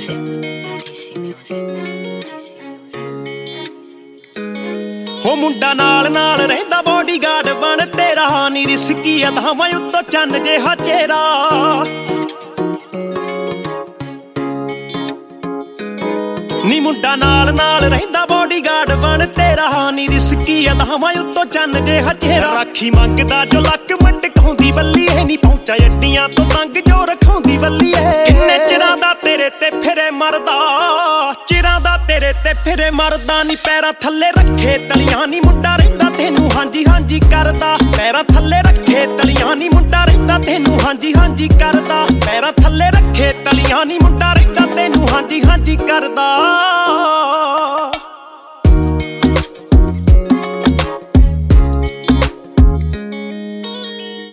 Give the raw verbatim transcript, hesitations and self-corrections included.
music, D C music, D C ਹੋ ਮੁੰਡਾ ਨਾਲ ਨਾਲ ਰਹਿੰਦਾ ਬੋਡੀਗਾਰਡ ਬਣ ਤੇਰਾ ਨੀ ਰਿਸਕੀ ਅਧਾਵਾਂ ਉੱਤੋਂ ਚੰਨ ਜਿਹਾ ਚਿਹਰਾ ਨੀ ਮੁੰਡਾ ਨਾਲ ਨਾਲ ਰਹਿੰਦਾ ਬੋਡੀਗਾਰਡ ਬਣ ਤੇਰਾ ਨੀ ਰਿਸਕੀ ਅਧਾਵਾਂ ਉੱਤੋਂ ਚੰਨ ਜਿਹਾ ਚਿਹਰਾ ਰਾਖੀ ਮੰਗਦਾ ਜੋ ਲੱਕ ਮਟਕਾਉਂਦੀ ਬੱਲੀ ਐ ਨੀ ਪਹੁੰਚਾ ਅੱਡੀਆਂ ਤੋਂ ਤੰਗ ਜੋ ਰਖਾਉਂਦੀ ਬੱਲੀ ਐ ਕਿੰਨੇ ਚਿਰਾਂ ਦਾ ਤੇਰੇ ਤੇ ਫਿਰੇ ਮਰਦਾ ਚਿਰਾਂ ਦਾ ਤੇਰੇ ਤੇ ਫਿਰੇ ਮਰਦਾ ਨੀ ਪੈਰਾਂ ਥੱਲੇ ਰੱਖੇ ਤਲੀਆਂ ਨੀ ਮੁੰਡਾ ਰਹਿੰਦਾ ਤੈਨੂੰ ਹਾਂਜੀ ਹਾਂਜੀ ਕਰਦਾ ਪੈਰਾਂ ਥੱਲੇ ਰੱਖੇ ਤਲੀਆਂ ਨੀ ਮੁੰਡਾ ਰਹਿੰਦਾ ਤੈਨੂੰ ਹਾਂਜੀ ਹਾਂਜੀ ਕਰਦਾ ਪੈਰਾਂ ਥੱਲੇ ਰੱਖੇ ਤਲੀਆਂ ਨੀ ਮੁੰਡਾ ਰਹਿੰਦਾ ਤੈਨੂੰ ਹਾਂਜੀ ਹਾਂਜੀ ਕਰਦਾ